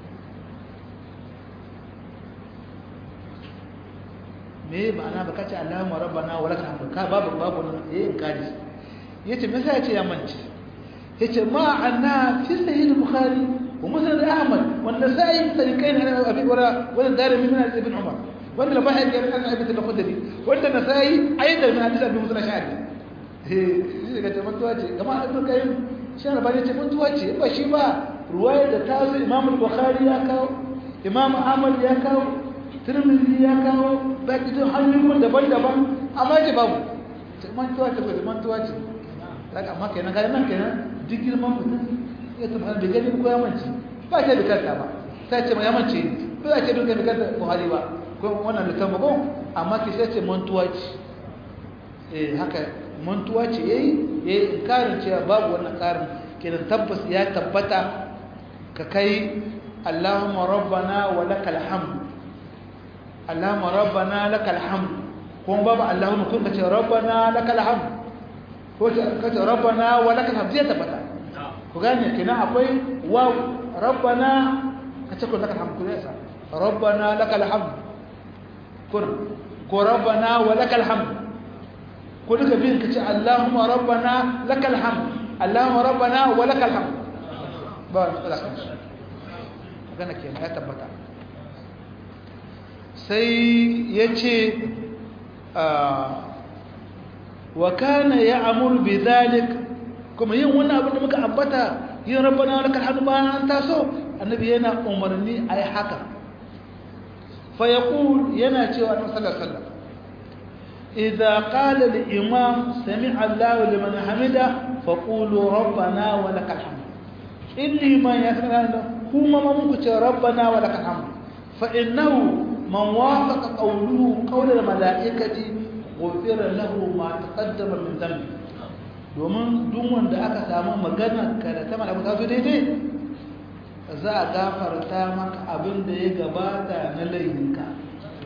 me ma'ana ba kace Allahumma rabbana wa lakal hamdu ka babu babu nan yayi inkari yace me sai yace ya mance yace ma anna fi sahih al-bukhari wa musnad ahmad wa an-nasa'i tariqain ala abi wara wa darimi min ibn umar wa al-bahri an abi al-khudri wa an-nasa'i aidan min hadith abi musa sha'ri shi daga tamantuwa ce kama ibn qayyim shi ne bane tamantuwa ce ba shi ba ruwaya da ta zo imam al-bukhari ya kawo imam ahmad ya kawo tirmidhi ya kawo ba da hanyoyi daban-daban amma ce babu tamantuwa ce ba tamantuwa ce daga amma kenan ga nan kenan duk girman mutum ya tabbata bai gani ko ya mance ba ta bukata ba ta ce ya mance ba za ta duka bukata buhari ba ko wannan littafin ba amma ke sai ce mantuwa ce eh haka mantuwa ce yayi yayi inkarin cewa babu wannan karin kenan tabbas ya tabbata ka kai Allahumma rabbana wa lakal hamd Allahumma rabbana lakal hamd kuma babu Allahumma kun ka ce rabbana lakal hamd ko ka ce rabbana wa lakal hamd zai tabbata ku gane kenan akwai waw rabbana ka ce ko lakal hamd ku yasa rabbana lakal hamd kun ko rabbana wa lakal hamd ko duka bin ka ce Allahumma rabbana lakal hamd Allahumma rabbana wa lakal hamd ba matsala kan shi magana ke ya tabbata sai yace wa kana ya'muru bi dhalik kuma yin wannan abin da muka ambata yin rabbana wa lakal hamd ba an taso annabi yana umarni ai haka fa yaqul yana cewa annabi sallallahu alaihi wasallam إذا قال الإمام سمع الله لمن حمده فقولوا ربنا ولك الحمد إني ما يسمع هما ممكن ربنا ولك الحمد فإنه من وافق قوله قول الملائكة غفر له ما تقدم من ذنبه domin duk wanda aka samu magana ka da ta malaku ta zo daidai za a gafarta maka abin da ya gabata na laifinka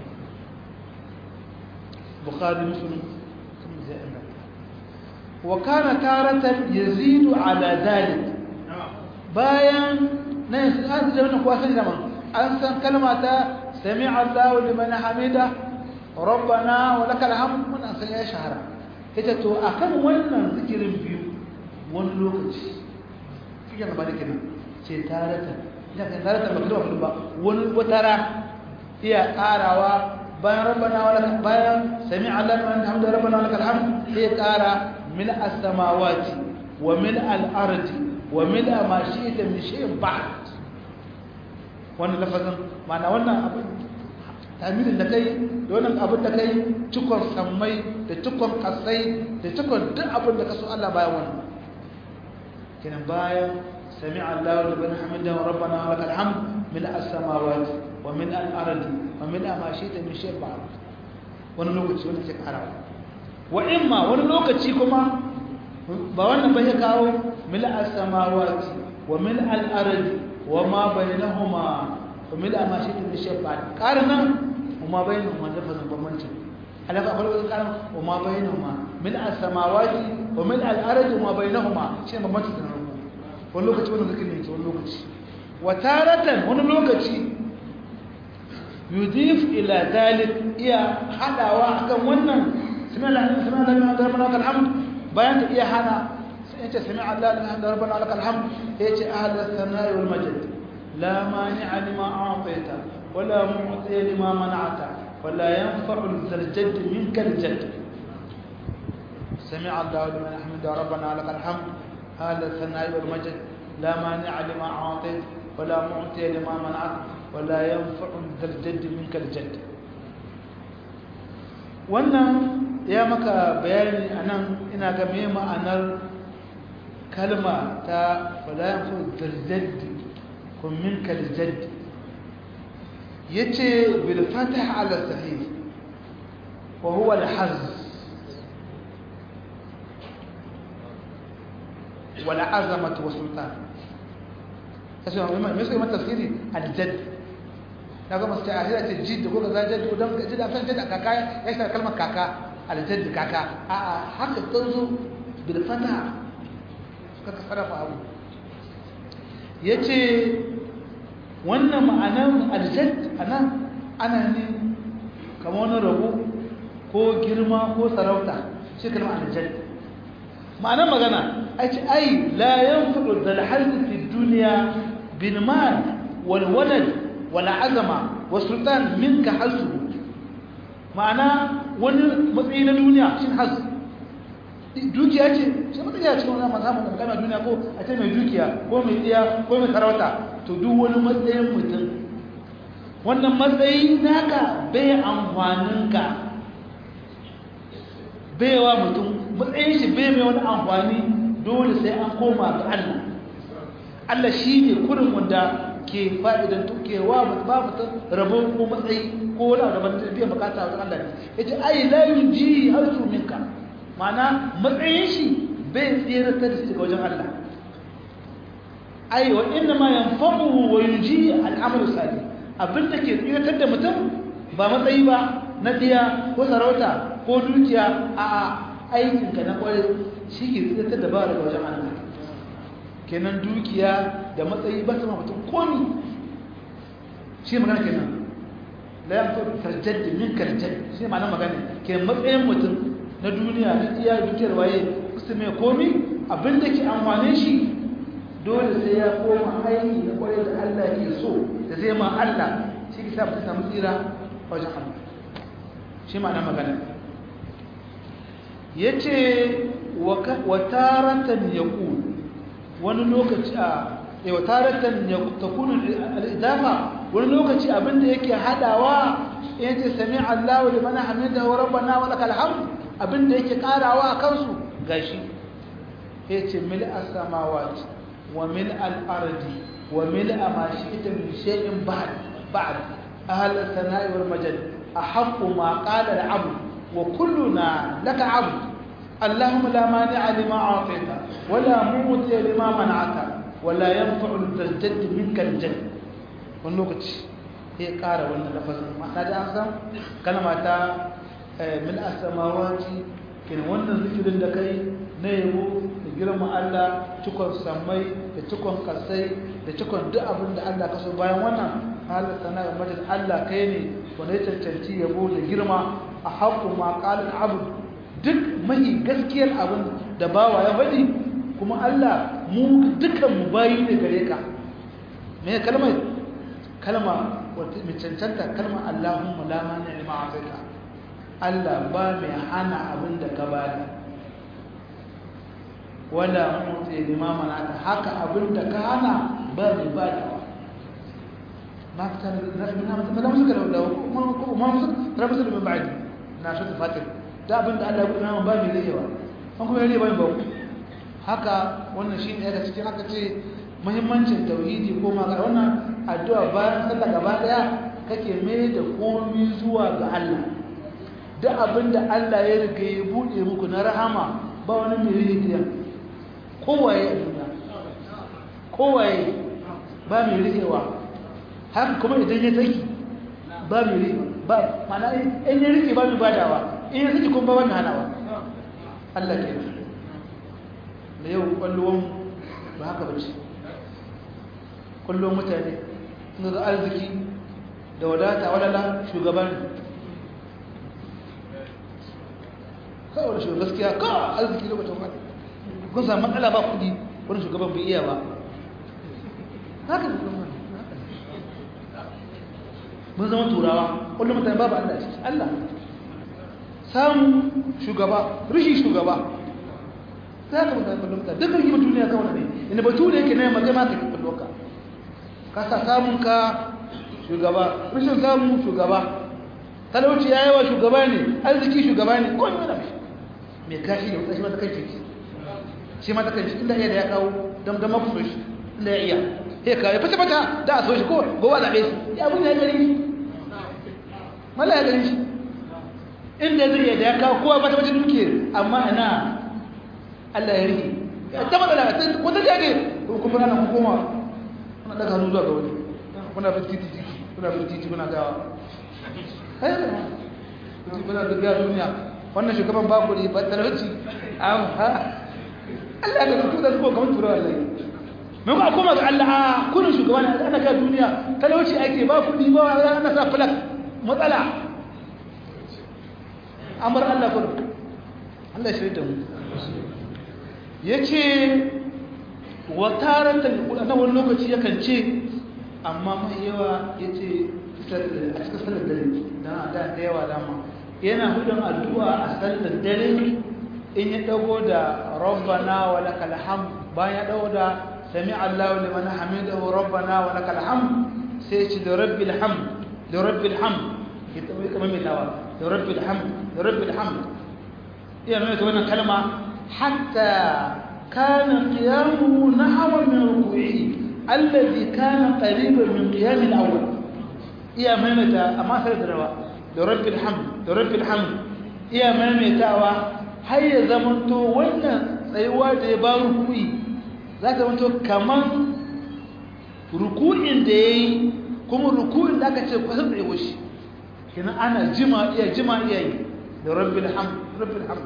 بخاري مسلم وكان تارة يزيد على ذلك بايان ناس هذا جمعنا كواسن زمان أنسان كلمة سمع الله لمن حمده ربنا ولك الحمد من أنسان يا شهر هذا تو أكن وين ذكر بيو وين لوكش في جنب بالك كده شيء تارة لكن تارة مكتوب في الباب وين وترى هي أراوا bayan rabbana wa lakal bayan sami'a liman hamdu rabbana wa lakal hamd sai kara min as-samawati wa min al-ardi wa min ma shi'ta min shay'in ba'd wannan lafazin ma'ana wannan abin tamirin da kai da wannan abin da kai cikon sammai da cikon kasai da cikon duk abin da kaso Allah bayan wannan kenan bayan sami'a Allahu liman hamidahu rabbana wa lakal hamd min as-samawati ومن الأرض ومن ما شئت من شيء بعد wani lokaci wani ke karawa wa imma wani lokaci kuma ba wannan bai kawo mil as-samawati wa mil al-ardi wa ma bainahuma wa mil ma shi ta shafa karnan kuma bainahuma da fazan bambanci alaka akwai wani karan wa ma bainahuma mil as-samawati wa mil al-ardi wa ma bainahuma shi bambanci da rubu wani lokaci wannan zikirin ne wani lokaci wa taratan wani lokaci yudif ila dalik iya hadawa akan wannan sami'a sami'a lillahi rabbana lakal hamd bayan ta iya hana sai yace sami'a lillahi rabbana lakal hamd yace ahlus samai wal majd la mani'a lima a'taita wala mu'ti lima mana'ta wala yanfa'u zal jadd minka al jadd sami'a lillahi liman hamida rabbana lakal hamd ahlus samai wal majd la mani'a lima a'taita wala mu'ti lima mana'ta wala yanfa'u zal jadd minka al jadd wannan ya maka bayani anan ina ga me ma'anar kalma ta wala yanfa'u zal jadd kun minka al jadd yace bil fath ala sahih wa huwa al hazz wal azamah wa sultan kace me sai mata tafsiri al jadd kaga masu ta ahira ce jidda ko kaza jaddu dan ka jidda san jidda kaka ya shi kalmar kaka aljadd kaka a a haka tanzo bil fata kaka sarrafa abu yace wannan ma'anar aljadd anan ana ne kamar wani rabo ko girma ko sarauta shi kalmar aljadd ma'anar magana ai ce ai la yanfudu dal hazz fi dunya bil mal wal walad wala azama wa sultan minka hasu ma'ana wani matsayi na duniya shin hasu dukiya ce sai matsayi a cikin wannan mazhaban da kana duniya ko a ce mai dukiya ko mai tsiya ko mai sarauta to duk wani matsayin mutum wannan matsayi naka bai amfanin ka bai wa mutum matsayin shi bai mai wani amfani dole sai an koma ga Allah Allah shi ne kurin wanda ke fa'idan tukewa ba mutum rabon ko matsayi ko wani abu daban da biyan bukata wajen Allah ne ya ce ai layin ji har su minka mana matsayin shi bai tsere ta da shi ga wajen Allah ai wa inna ma yanfa'u wa yuji al'amalu sali abinda ke tsiratar da mutum ba matsayi ba na diya ko sarauta ko dukiya a aikinka na kwarai shi ke tsiratar da ba daga wajen Allah kenan dukiya da matsayi ba sama mutum komi shi magana kenan la yanfa'u tarjadd minka aljadd shi ma'ana magana kenan matsayin mutum na duniya na iya dukiyar waye kusa mai komi abinda ke amfane shi dole sai ya koma aiki da kwarai da Allah ke so da zai ma Allah shi ke sa mutum samu tsira wajen Allah shi ma'ana magana yace wa taratan yaqul wani lokaci a yau taratan ya takunu al-idafa wani lokaci abinda yake hadawa yace sami Allahu liman hamidahu rabbana wa lakal hamd abinda yake karawa akan su gashi yace mil as-samawati wa mil al-ardi wa mil ma shi'ta min shay'in ba'd ba'd ahl as-sana'i wal majd ahaqqu ma qala al-'abd wa kulluna laka 'abd اللهم لا مانع لما أعطيت ولا معطي لما منعت ولا ينفع الجد منك الجد والنقطة هي قارة ولا لفظ ما نجا أنسام كلمة من السماوات كن وانا ذكر لكي نيمو نجرم الله تكون سمي تكون قصي تكون دعب عند الله كسر بيان وانا هذا سنة مجد الله كيني ونيت تنتي يقول نجرم أحب ما قال العبد duk mai gaskiyar abin da bawa ya faɗi kuma Allah mu dukan mu bayi ne gare ka me kalmar kalma wata mai cancanta kalmar Allahumma la mani lima a'taita Allah ba mai hana abin da ka bani wala muti lima manata haka abin da ka hana ba mai bada na fitar na na na musu da ma musu rabu da ba'di na shi fatir da abin da Allah ya kuma ba mai rihewa an kuma yare bai ba haka wannan shine daga cikin haka ce muhimmancin tauhidi ko ma wannan addu'a bayan sallah gaba daya kake mai da komai zuwa ga Allah da abin da Allah ya riga ya bude muku na rahama ba wani mai rihiya kowaye a duniya kowaye ba mai rikewa haka kuma idan ya saki ba mai rike ba mana in ya rike ba mai badawa in ya saki kuma ba mai hanawa Allah ke da yau kwallon ba haka ba ce kwallon mutane sun ga arziki da wadata wadala shugaban kawai da shugaban gaskiya kawai arziki lokacin wani kun samu matsala ba kudi wani shugaban bai iya ba haka da kuma mun zama turawa kullum mutane babu Allah ciki Allah samu shugaba rishi shugaba za ka mutane kullum mutane dukkan yi duniya kawai ne inda batu ne yake na yamma kai ma ka yi kullum ka ka sa samun ka shugaba rishin samun shugaba talauci ya yawa shugaba ne arziki shugaba ne ko ne mai kashi da wuta shi mata kai ciki shi mata kai inda iya da ya kawo don don mafi shi inda ya iya sai ka fata fata da a so shi ko gowa zaɓe shi ya abin ya gari shi mala ya gari shi inda zai iya da ya kawo kowa fata fata duke amma ina Allah ya rike ya taba da ta wata jage kuma ana hukuma ana daga hannu zuwa ga wani muna fi titi titi muna fi titi muna gawa kai da titi muna da biya duniya wannan shugaban babu ne ba talauci amma Allah da su da su kamar turawa Allah mai kuma kuma ga Allah kullun shugaban ana ga duniya talauci ake ba kudi ba ana sa flak matsala amar Allah kullun Allah shi da mu yace wa taratan na wani lokaci yakan ce amma mai yawa yace a cikin sallar dare dan da da yawa dama yana hudun addu'a a sallar dare in ya dago da rabbana wa lakal hamd bayan ya dago da sami Allahu liman hamidahu rabbana wa lakal hamd sai ci da rabbil hamd da rabbil hamd ya tabbata kamar mai tawa da rabbil hamd da rabbil hamd iya mai ta wannan kalma hatta kana qiyamuhu nahwa min ruku'ihi alladhi kana qariban min qiyam al-awwal iya mai ta amma sai da rawa da rabbil hamd da rabbil hamd iya maimaitawa har ya zamanto wannan tsayuwa da ya ba ruku'i za ta zamanto kaman ruku'in da ya yi kuma ruku'in da aka ce kusan tsayuwa shi kina ana jima iya jima iya yi da rabbil hamd rabbil hamd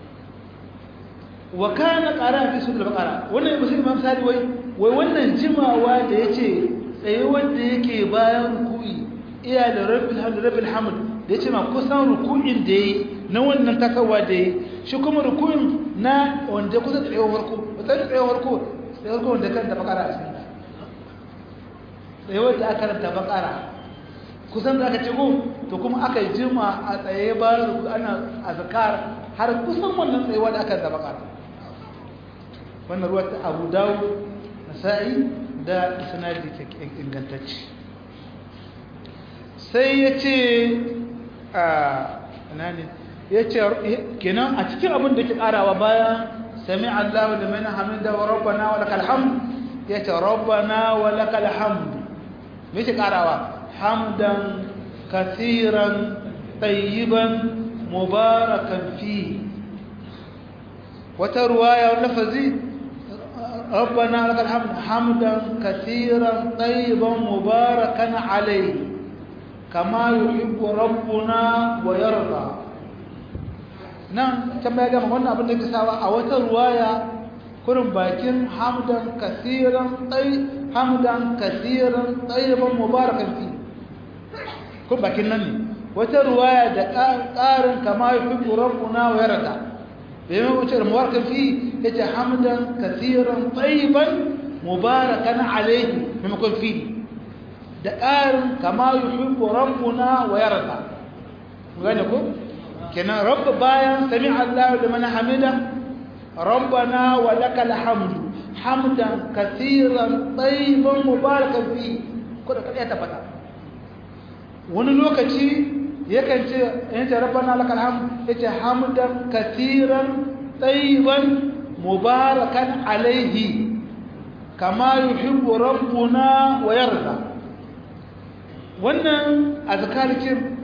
wa kana qara fi suratul baqara wannan musulmi imam sadi wai wai wannan jimawa da yace tsayuwar da yake bayan ruku'i iya da rabbil hamd rabbil hamd da ya ce ma kusan ruku'in da ya yi na wannan takawa da ya yi shi kuma ruku'in na wanda kusa tsayawar warko wata tsayawar warko tsayawar warko wanda kan da bakara a cikin tsayawar da aka ranta bakara kusan da aka ce ko to kuma aka yi jima a tsaye ba ana azkar har kusan wannan tsayawa da aka ranta bakara wannan ruwa ta Abu Dawud Nasa'i da isnadi ingantacce sai ya ce a nani ya ce kenan a cikin abin da ke karawa bayan sami Allahu liman hamida wa rabbana wa lakal hamd ya ce rabbana wa lakal hamd me ke karawa hamdan kathiran tayyiban mubarakan fi wata ruwaya lafazi rabbana lakal hamd hamdan kathiran tayyiban mubarakan alayhi kama yuhibbu rabbuna wa yarda nan tambaya ga wannan abin da ke sawa a wata ruwaya kurin bakin hamdan kaseeran tay hamdan kaseeran tayyiban mubarakan fi ko bakin nan ne wata ruwaya da ƙarin kama yuhibbu rabbuna wa yarda bayan wace mubarakan fi yace hamdan kaseeran tayyiban mubarakan alayhi maimakon fi da ƙarin kama yuhibbu rabbuna wa yarda gane ko kenan rabb bayan sami Allahu liman hamida rabbana wa lakal hamdu hamdan kaseeran tayyiban mubarakan fi ko da kada ta fata wani lokaci yakan ce yace rabbana lakal hamdu yace hamdan kaseeran tayyiban mubarakan alayhi kama yuhibbu rabbuna wa yarda wannan azkarkin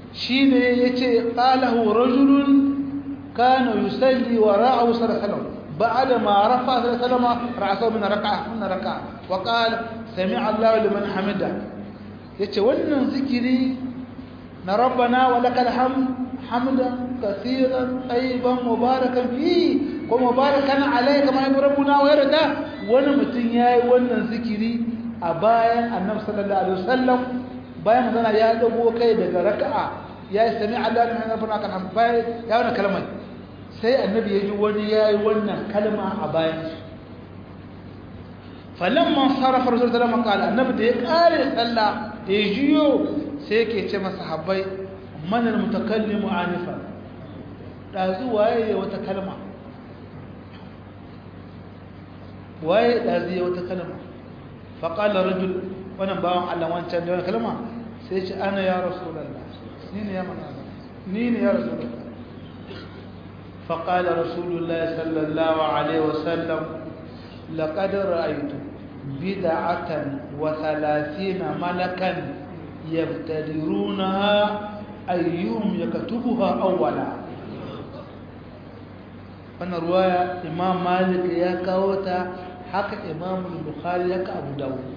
shine yace qalahu rajulun kana yusalli wara'ahu sallallahu بعد ما رفع صلى الله عليه وسلم رأسه من ركعة من ركعة وقال سمع الله لمن حمده yace wannan zikiri na rabbana wa lakal hamd hamdan kaseeran tayyiban mubarakan fi ko mubarakan alayka kama yabu rabbuna wa yarda wani mutun yayi wannan zikiri a bayan annabi sallallahu alaihi wasallam bayan magana ya dago kai daga raka'a yayi sami Allah liman rabbana lakal hamd bayan ya wannan kalmar sai annabi yaji wani yayi wannan kalma a bayan shi falamma sarafa rasul sallallahu alaihi wasallam qala annabi da ya kare sallah da ya jiyo sai yake ce masahabbai man almutakallimu anifa dazu waye wata kalma waye dazu ya wata kalma fa qala rajul wannan bawon Allah wancan da wannan kalma sai ya ce ana ya rasulullah ni ne ya manzo ni ne ya rasulullah فقال رسول الله صلى الله عليه وسلم لقد رأيت بدعة وثلاثين ملكا يبتدرونها أيهم يكتبها أولا فأنا رواية إمام مالك يكاوتا حق إمام البخاري يكا أبو داود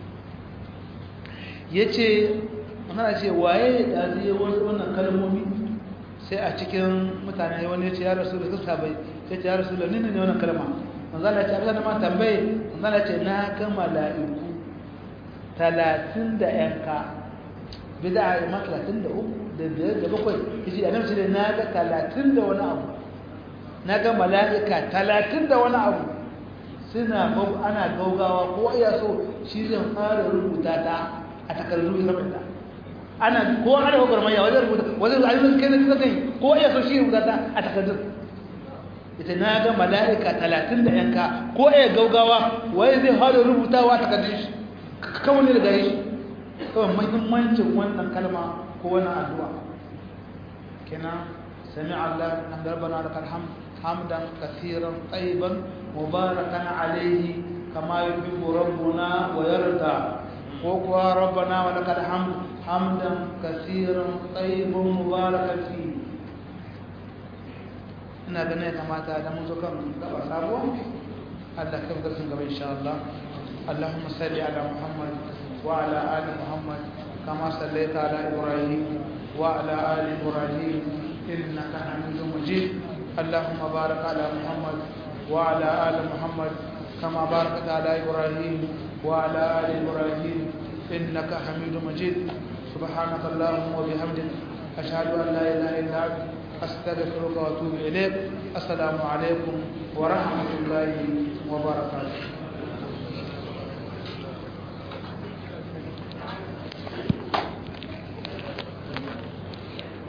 yace ana ce waye da zai wannan kalmomi sai a cikin mutane wani ya ce ya rasu da su sabai sai ce ya rasu da nini ne wannan kalma manzala ce abin da ma tambaye manzala ce na ga mala'iku talatin da yanka bida a ima talatin da uku da biyar da bakwai yace annabi ce na ga talatin da wani abu na ga mala'ika talatin da wani abu suna ana gaugawa ko iya so shi zai fara rubuta ta a takardu saboda ana ko ana gwagwarmaya wajen rubuta wajen alimin kai da kai ko iya so shi rubuta ta a takardun ita na ga mala'ika talatin da yanka ko iya gaugawa wai zai fara rubutawa a takardun shi kawai ne daga shi kawai muhimmancin wannan kalma ko wannan addu'a kenan sami Allah an darbana lakal hamd hamdan kaseeran tayyiban mubarakan alayhi kama yuhibbu rabbuna wa yarda وقوى ربنا ولك الحمد حمدا كثيرا طيبا مباركا فيه ina ganin ya kamata da mun zo kan gaba sabuwa Allah ka fadar sun gaba insha Allah Allahumma salli ala Muhammad wa ala ali Muhammad kama sallaita ala Ibrahim wa ala ali Ibrahim innaka Hamidum Majid Allahumma barik ala Muhammad wa ala ali Muhammad kama barakta ala Ibrahim وعلى آل إبراهيم إنك حميد مجيد سبحانك اللهم وبحمدك أشهد أن لا إله إلا أنت أستغفرك وأتوب إليك السلام عليكم ورحمة الله وبركاته